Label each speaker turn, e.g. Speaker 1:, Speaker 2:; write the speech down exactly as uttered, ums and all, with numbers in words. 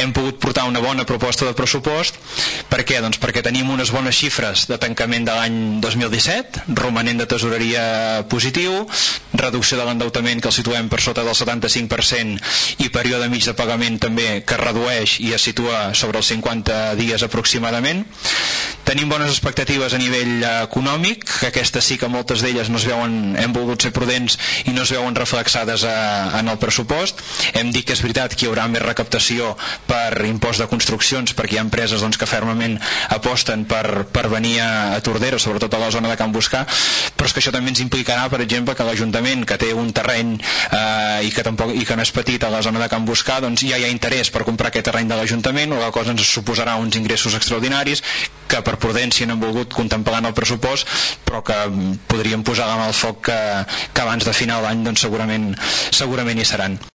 Speaker 1: hem pogut portar una bona proposta de pressupost. Per què? Doncs perquè tenim unes bones xifres de tancament de l'any dos mil disset, romanent de tesoreria positiu, reducció de l'endeutament que el situem per sota del setanta-cinc per cent i període mig de pagament també que redueix i es situa sobre els cinquanta dies aproximadament. Tenim bones expectatives a nivell econòmic, que aquestes sí que moltes d'elles no es veuen, hem volgut ser prudents i no es veuen reflexades a, en el pressupost. Hem dit que és veritat que hi haurà més recaptació per impost de construccions, perquè hi ha empreses doncs, que fermament aposten per, per venir a, a Tordera, sobretot a la zona de Can Buscar, però és que això també ens implicarà, per exemple, que l'Ajuntament, que té un terreny eh, i, que tampoc, i que no és petit a la zona de Can Buscar, doncs ja hi ha interès per comprar aquest terreny de l'Ajuntament, o la cosa ens suposarà uns ingressos extraordinaris que per prudència no hem volgut contemplar en el pressupost, però que podríem posar la mà al foc que, que abans de final d'any doncs segurament, segurament hi seran.